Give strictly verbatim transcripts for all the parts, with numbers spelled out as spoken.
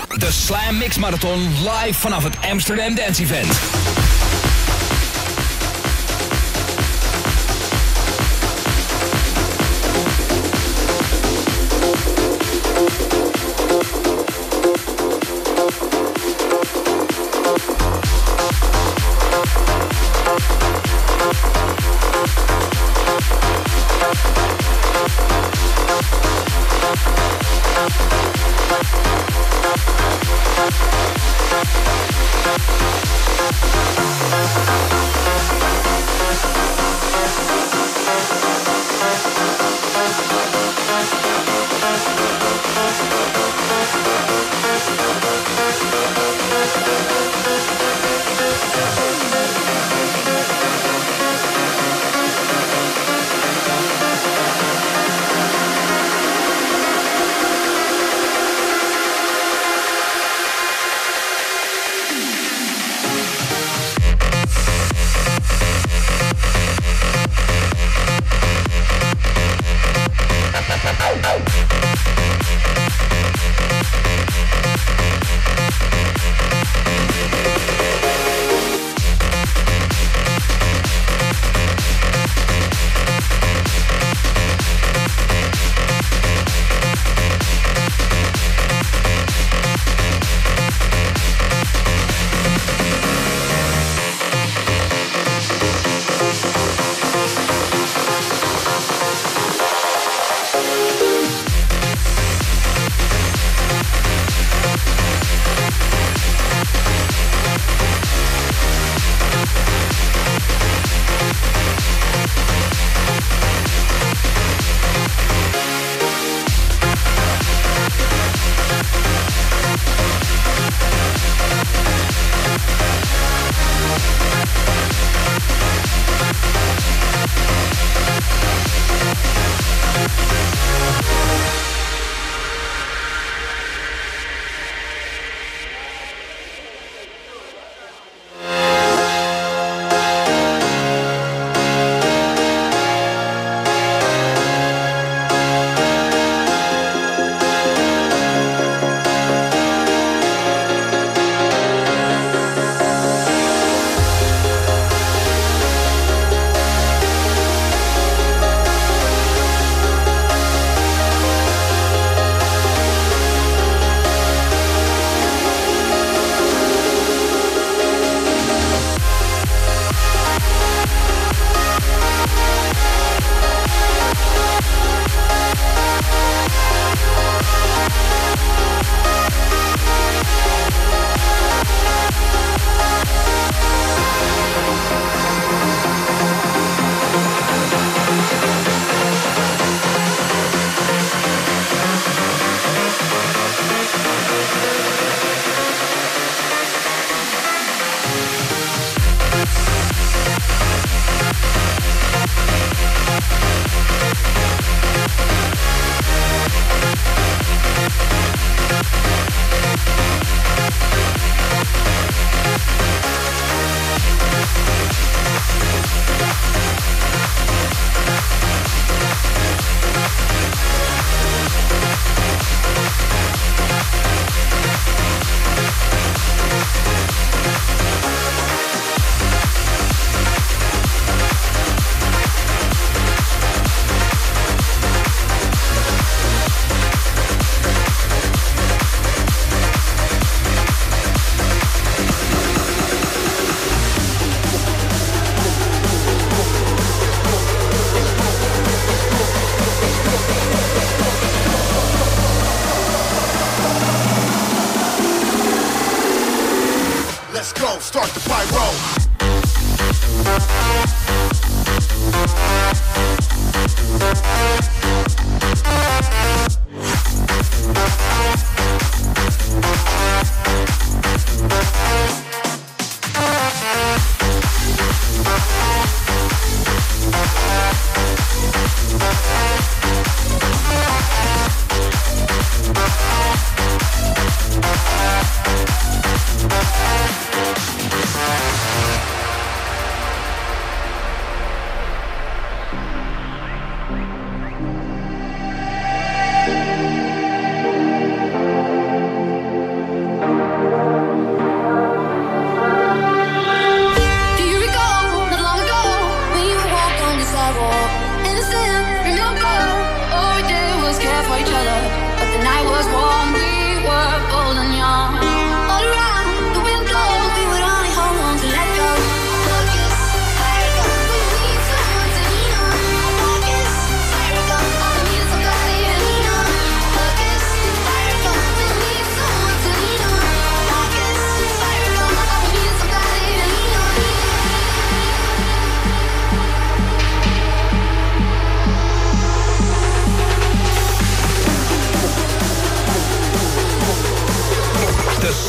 De Slam Mix Marathon live vanaf het Amsterdam Dance Event.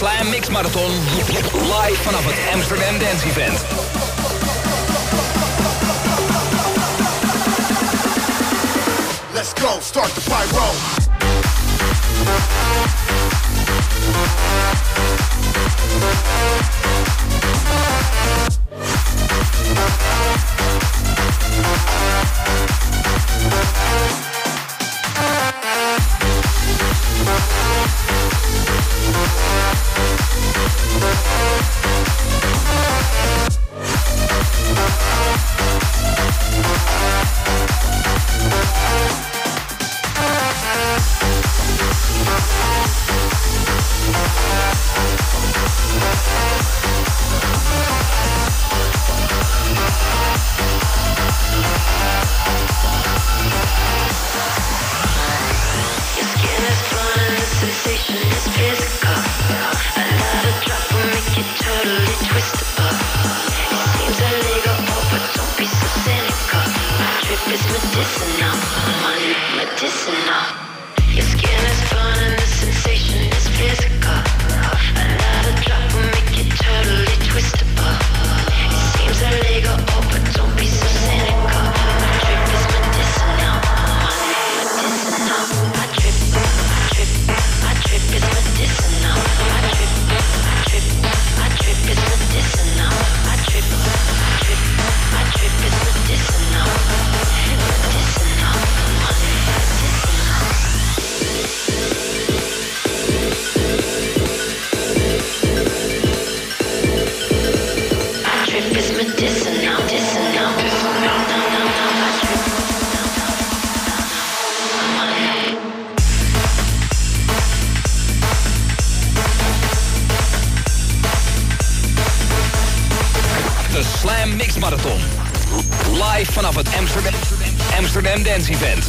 Slam Mix Marathon live vanaf het Amsterdam Dance Event. Let's go, start the pyro. Vanaf het Amsterdam, Amsterdam Dance Event.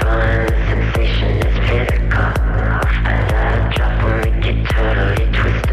Twist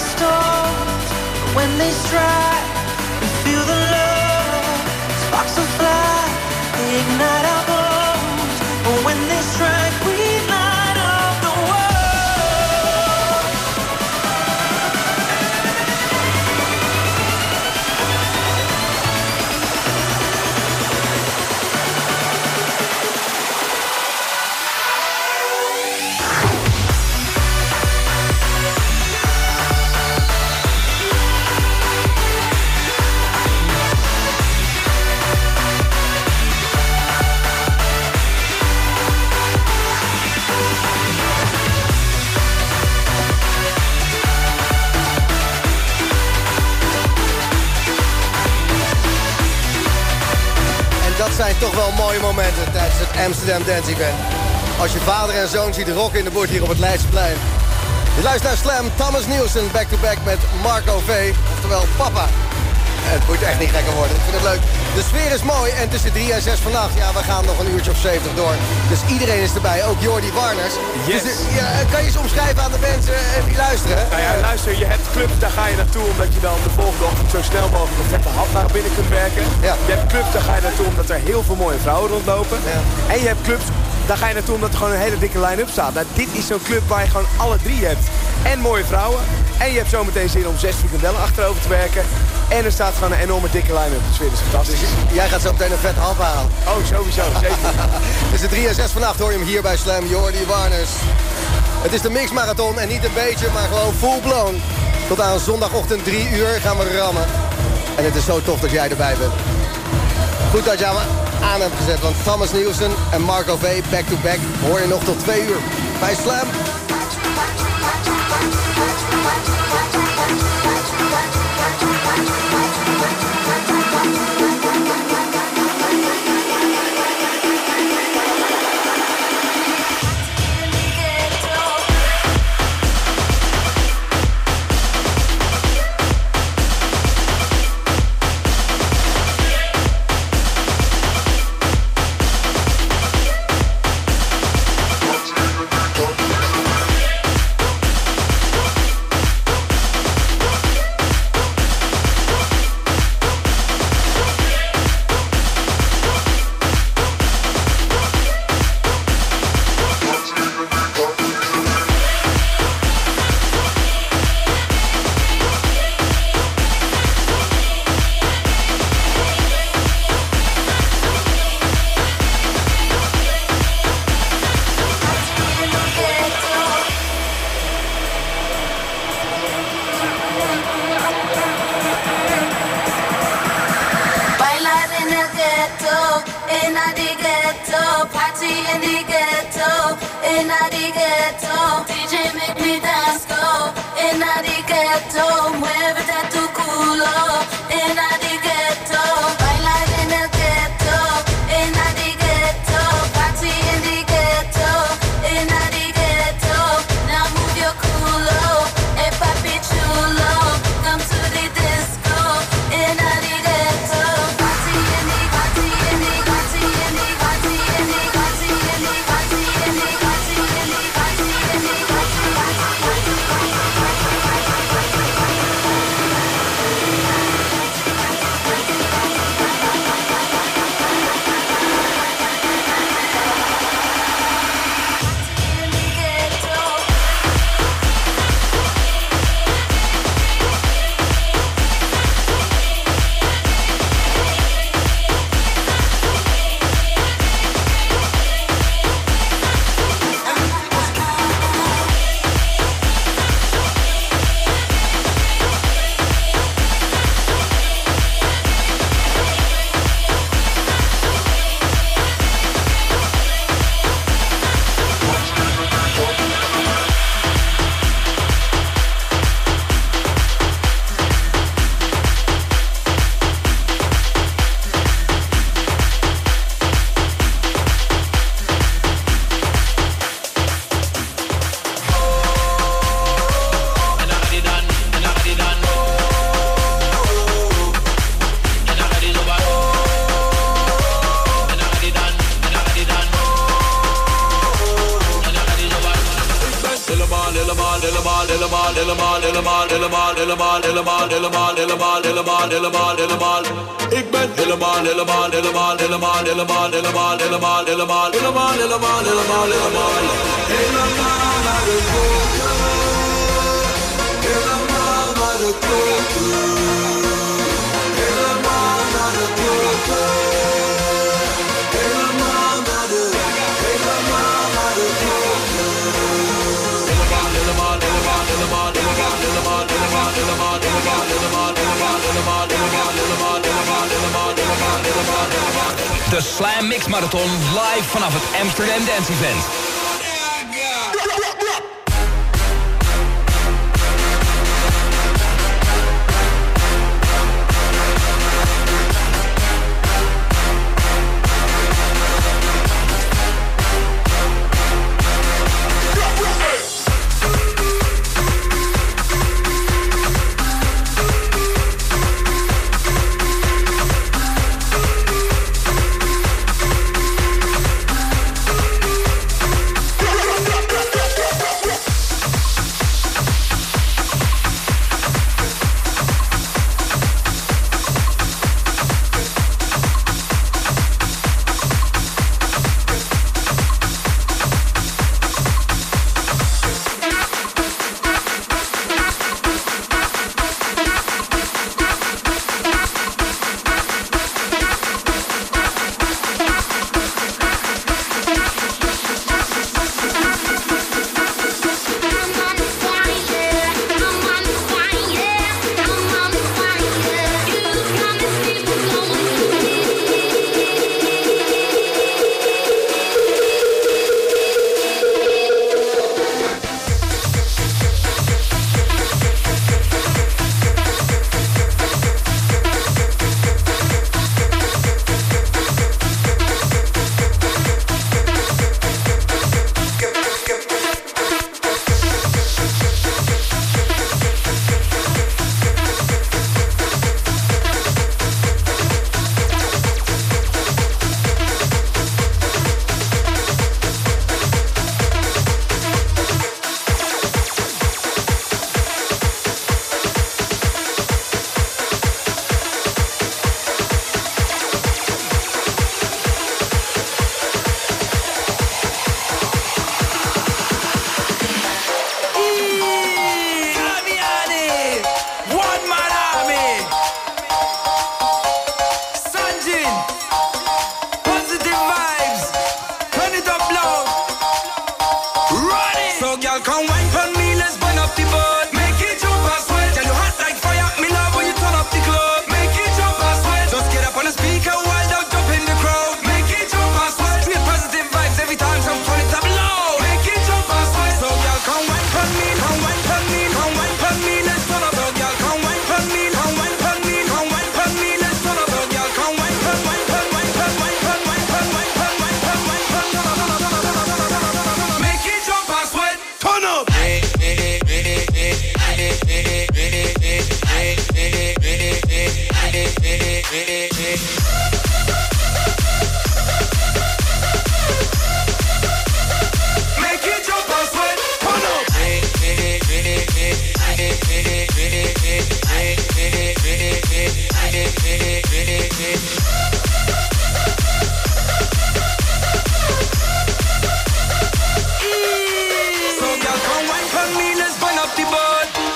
storms, when they strike, we feel the love. Sparks will fly, they ignite our bones. When they strike, we light up the world. Dat zijn toch wel mooie momenten tijdens het Amsterdam Dance Event. Als je vader en zoon ziet rocken in de boot hier op het Leidseplein. Je luistert naar Slam, Thomas Nielsen, back-to-back met Marco V. Oftewel papa. Het moet echt niet gekker worden, ik vind het leuk. De sfeer is mooi en tussen drie en zes vannacht, ja, we gaan nog een uurtje of zeventig door. Dus iedereen is erbij, ook Jordi Warners. Yes. Dus, ja, kan je eens omschrijven aan de mensen en die luisteren? Nou ja, luister, je hebt clubs, daar ga je naartoe omdat je dan de volgende ochtend zo snel mogelijk een vette hap naar binnen kunt werken. Ja. Je hebt clubs, daar ga je naartoe omdat er heel veel mooie vrouwen rondlopen. Ja. En je hebt clubs, daar ga je naartoe omdat er gewoon een hele dikke line-up staat. Nou, dit is zo'n club waar je gewoon alle drie hebt. En mooie vrouwen. En je hebt zometeen zin om zes frikandellen achterover te werken. En er staat gewoon een enorme dikke line-up. De sfeer is fantastisch. Dus jij gaat zo meteen een vet hap halen. Oh, sowieso, zeker. Tussen drie en zes vannacht hoor je hem hier bij Slam, Jordi Warners. Het is de mixmarathon en niet een beetje, maar gewoon full blown. Tot aan zondagochtend drie uur gaan we rammen. En het is zo tof dat jij erbij bent. Goed dat jij me aan hebt gezet, want Thomas Nielsen en Marco V back-to-back hoor je nog tot twee uur bij Slam. helemaal, helemaal, helemaal, helemaal, helemaal, helemaal, helemaal, helemaal, helemaal, helemaal. Ik ben helemaal, helemaal, helemaal, helemaal, helemaal, helemaal, helemaal, helemaal, helemaal, helemaal, helemaal, helemaal. Helemaal naar de klokken, helemaal naar de klokken, helemaal naar de klokken, helemaal naar de, helemaal naar de klokken. Helemaal, helemaal, helemaal, helemaal, helemaal, helemaal, helemaal, helemaal, helemaal, helemaal, helemaal, helemaal, helemaal, helemaal, helemaal, helemaal, helemaal, helemaal, helemaal. De Slam Mix Marathon live vanaf het Amsterdam Dance Event.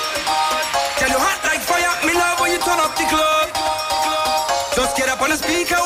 Just get up on the speaker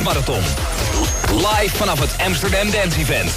Marathon. Live vanaf het Amsterdam Dance Event.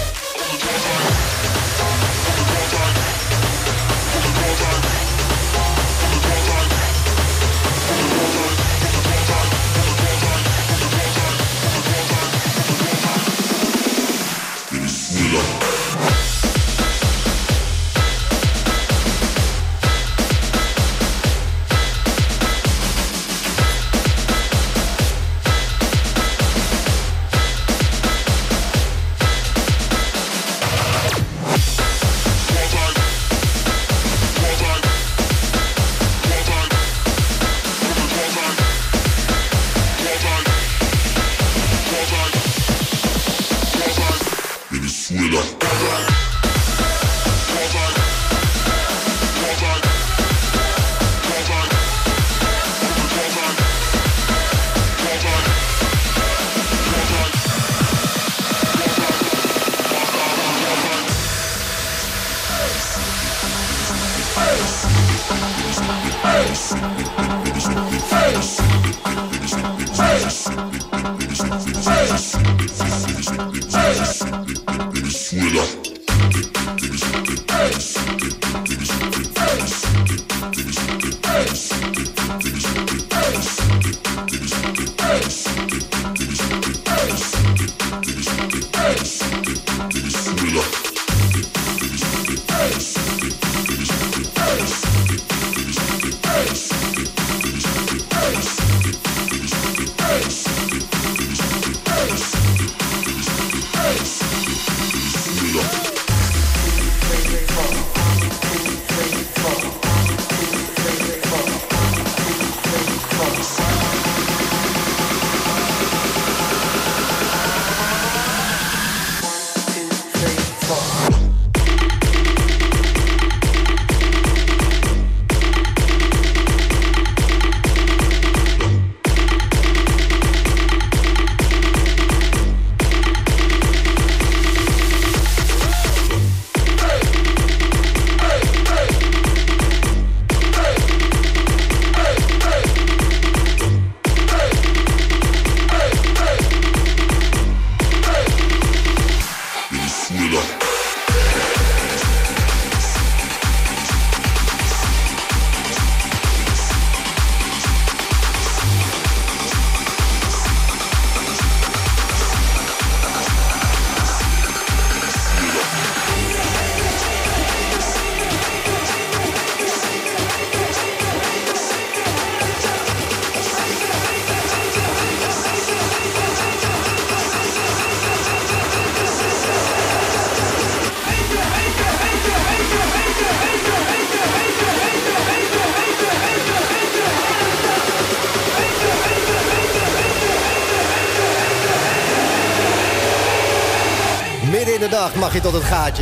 Mag je tot het gaatje.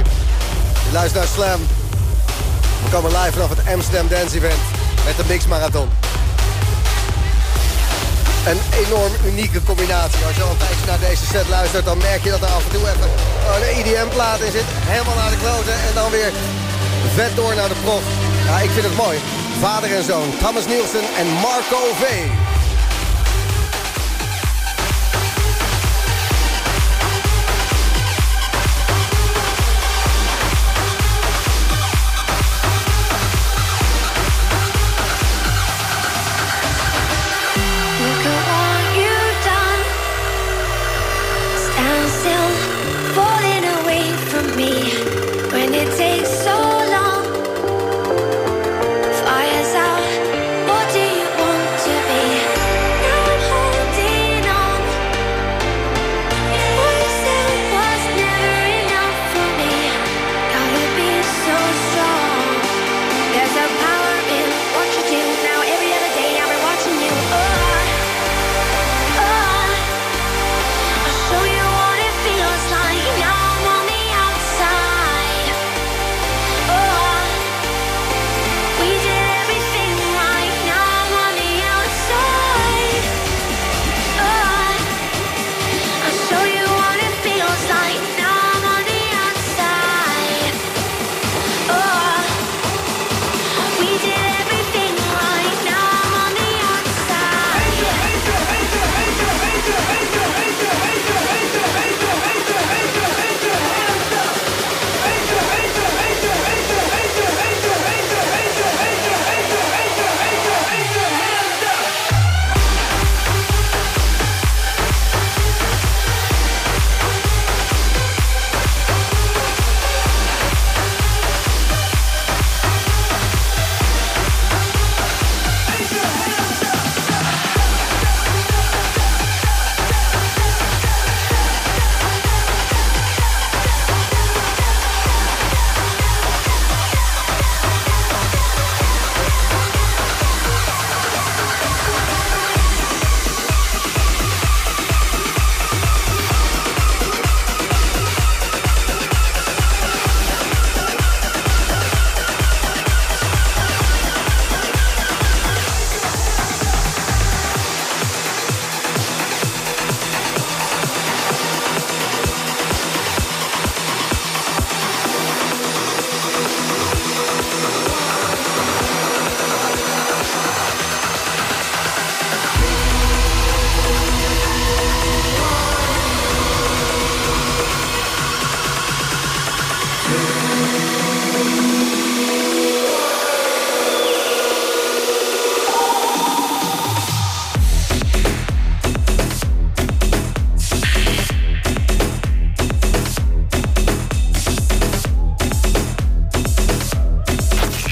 Je luistert naar Slam. We komen live vanaf het Amsterdam Dance Event met de Mix Marathon. Een enorm unieke combinatie. Als je al een tijdje naar deze set luistert, dan merk je dat er af en toe even een E D M-plaat in zit. Helemaal naar de kloten en dan weer vet door naar de prof. Ja, ik vind het mooi. Vader en zoon, Thomas Nielsen en Marco V. Fires out, what do you want to be?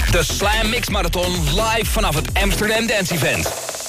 De Slam Mix Marathon live vanaf het Amsterdam Dance Event.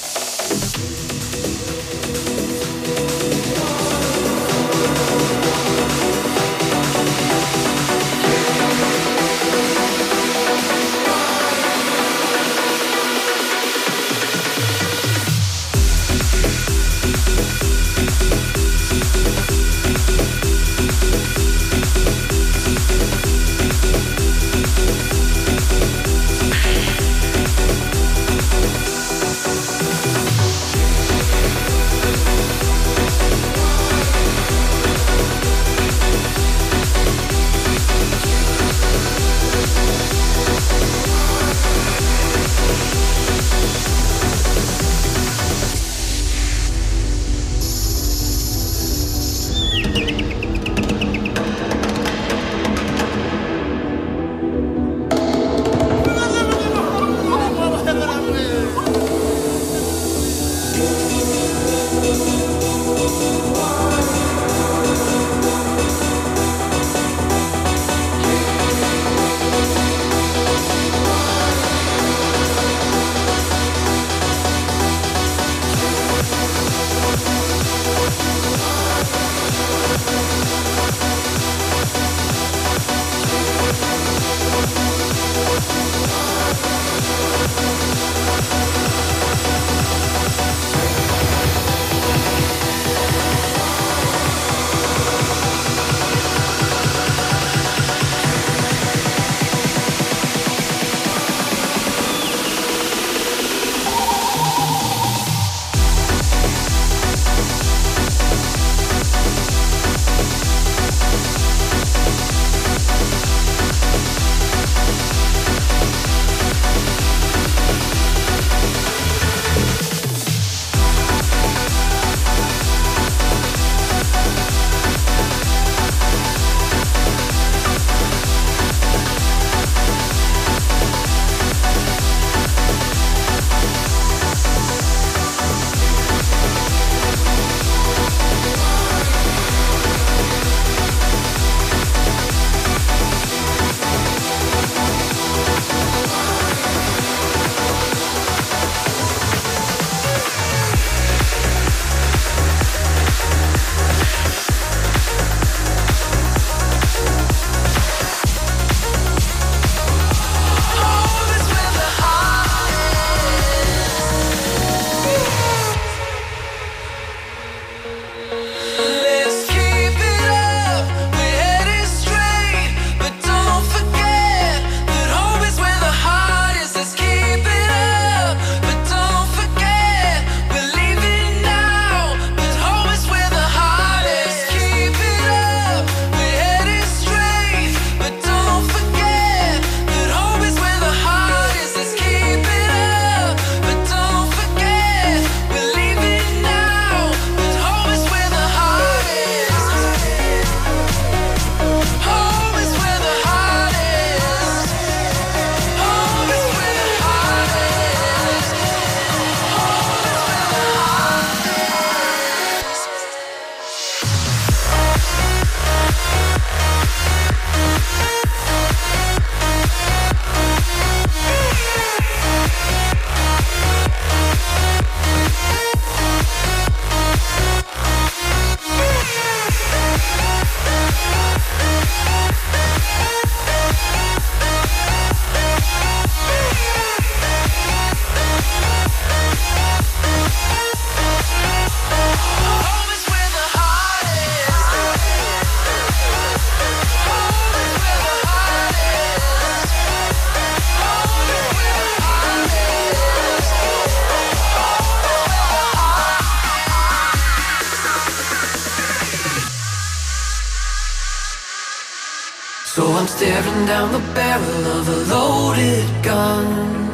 So I'm staring down the barrel of a loaded gun.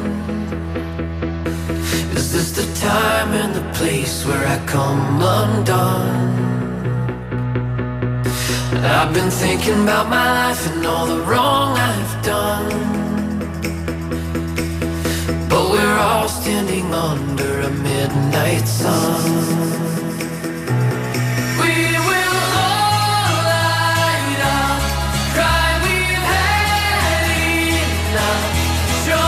Is this the time and the place where I come undone? I've been thinking about my life and all the wrong I've done, but we're all standing under a midnight sun. Show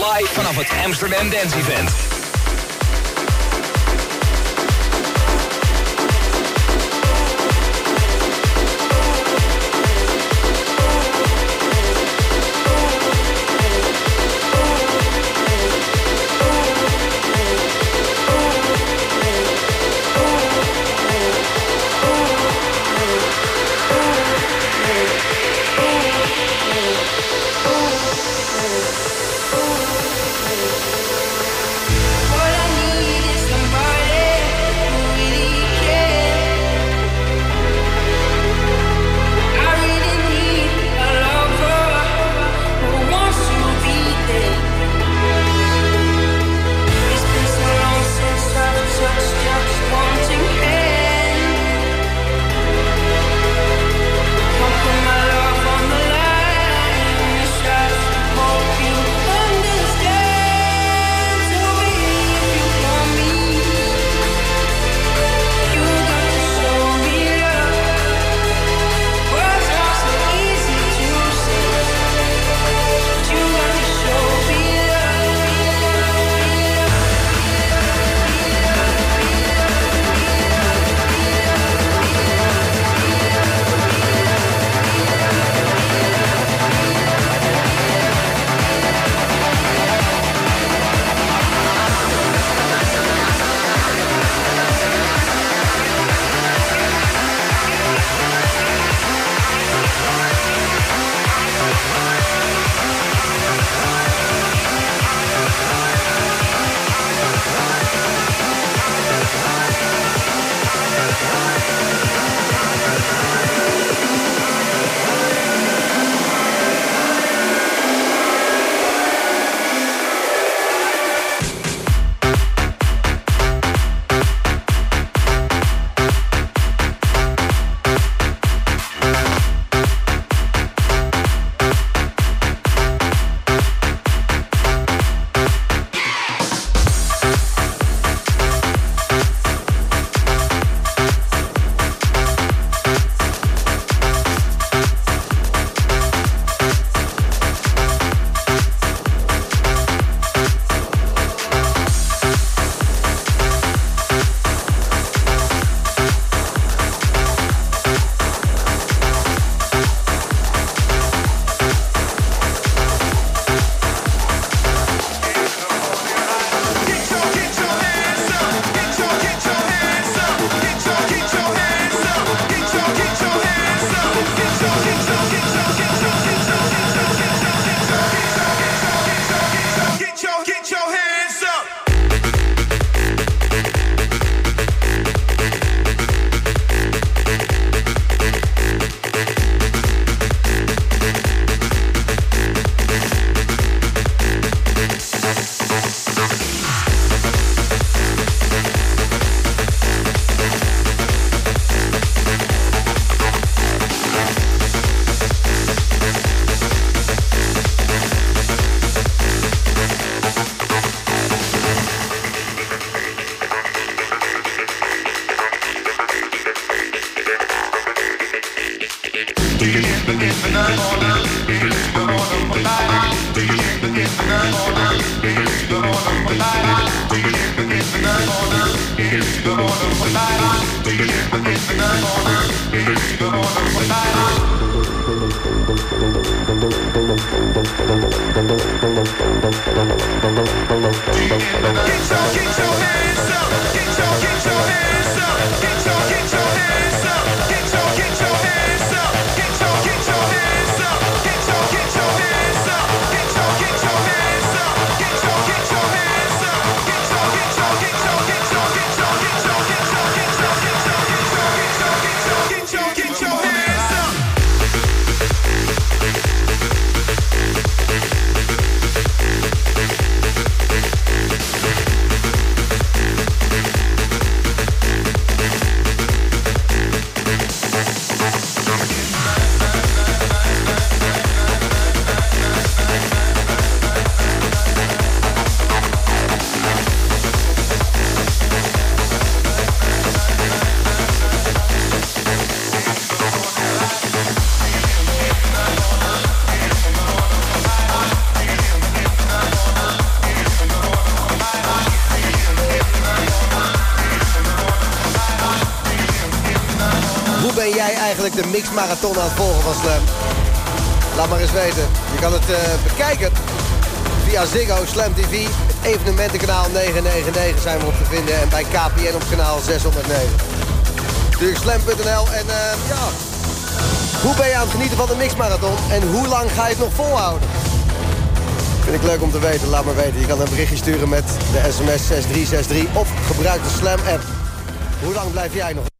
Live vanaf het Amsterdam Dance Event. eigenlijk de mixmarathon aan het volgen van Slam? Laat maar eens weten. Je kan het uh, bekijken via Ziggo, Slam T V. Het evenementenkanaal negenhonderdnegenennegentig zijn we op te vinden. En bij K P N op kanaal zeshonderdnegen. Natuurlijk slam punt n l. En uh, ja, hoe ben je aan het genieten van de mixmarathon? En hoe lang ga je het nog volhouden? Vind ik leuk om te weten, laat maar weten. Je kan een berichtje sturen met de S M S zes drie zes drie of gebruik de Slam app. Hoe lang blijf jij nog?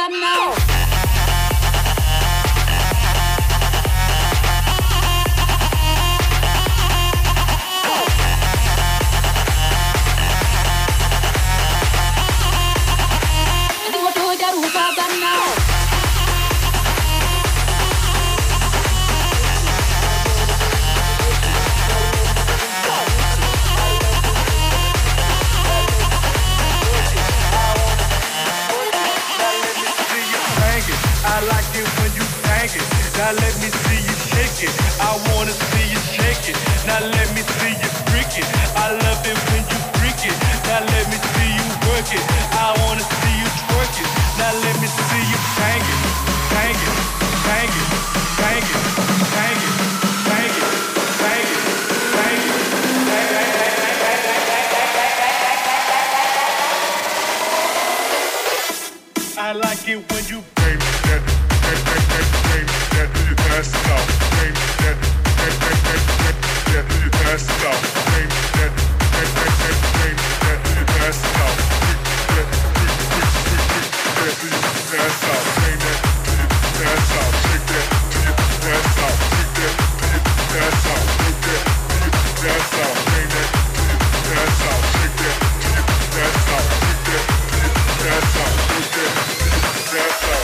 bad now. I like it when you bang it. Now let me see you shake it. I wanna see you shake it. Now let me see you freak it. I love it when you freak it. Now let me see you work it. I wanna see you twerk it. Now let me see you bang it, bang it, bang it, bang it, bang it, bang it, bang it, bang it, bang it. I like it when you bang that, bang, bang, bang, bang, that, do you pass it out? Bang that, bang, bang, bang, bang, that, do you pass it out? Bang that, bang, bang, bang, bang, that, do you pass it out? Freak that, freak, freak, freak, freak, that, do you pass out? Bang that, do you pass out? Shake that, do you pass out? Freak that, do you pass out? Work that, do you pass out? Bang that, do you pass out? Shake that, do you pass out? Freak that, do you pass out? Work that, do you pass out?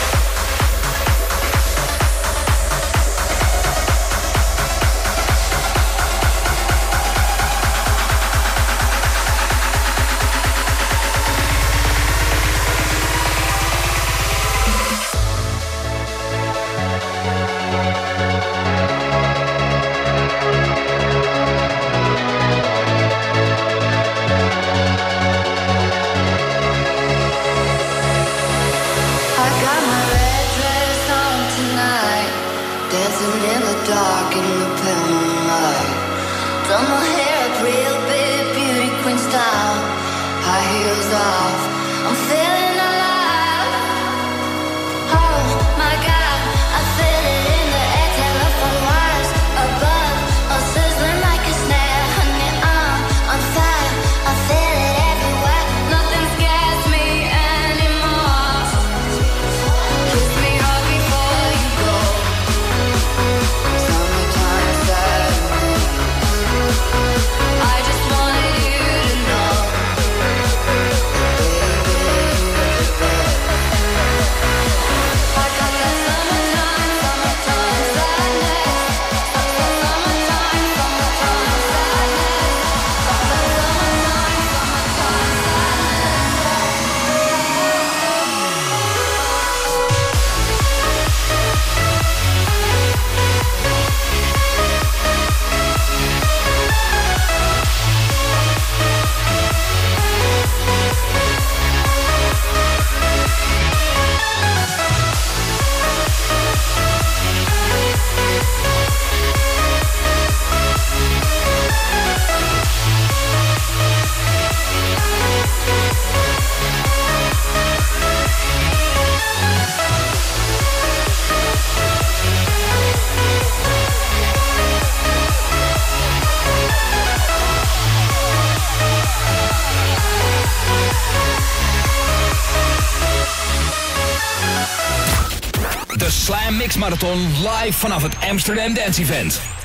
Slam Mix Marathon live vanaf het Amsterdam Dance Event.